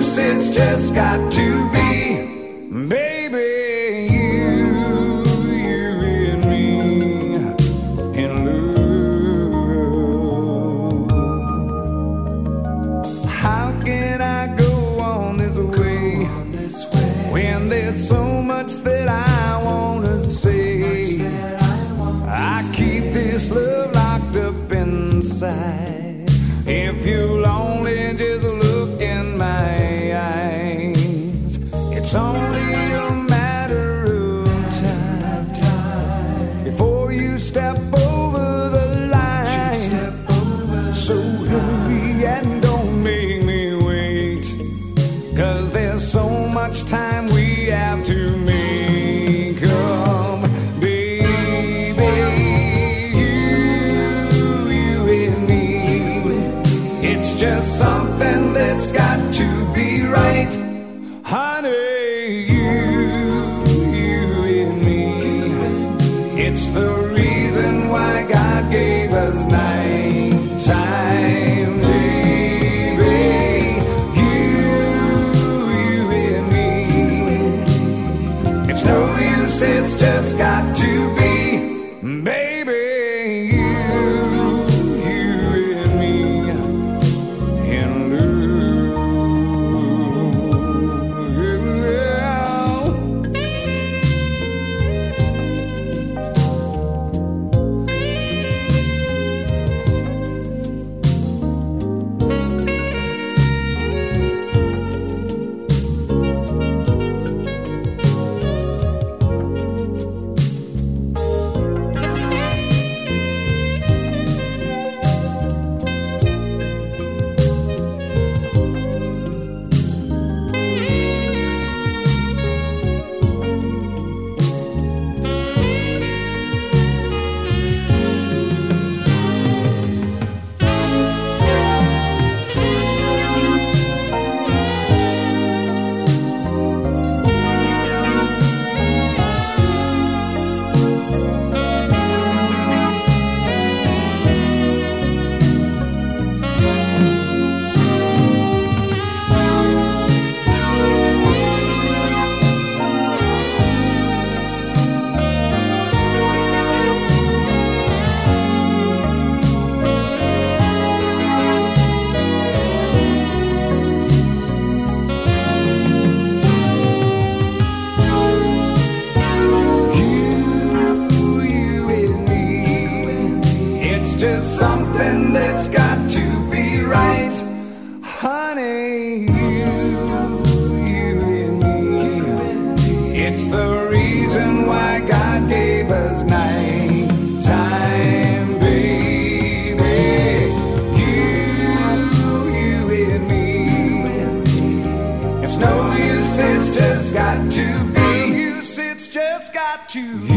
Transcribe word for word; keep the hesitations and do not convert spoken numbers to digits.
use, it's just got to be. Baby, you, you and me in love. How can I go on this way when there's so much that I want to say? I keep this love locked up inside. If you'll only just look in my eyes, it's only a matter of time before you step over the line. So hurry and don't make me wait, 'cause there's so much time we have to make up. Baby, you, you and me, it's just something that's got to be right. Honey, you, you and me, it's the reason why God gave us nighttime. Baby, you, you and me, it's no use, it's just got to be. Baby, you, you and me in just something that's got to be right. Honey, you, you and me, it's the reason why God gave us nighttime. Baby, you, you and me, it's no use, it's just got to be. Use, it's just got to be.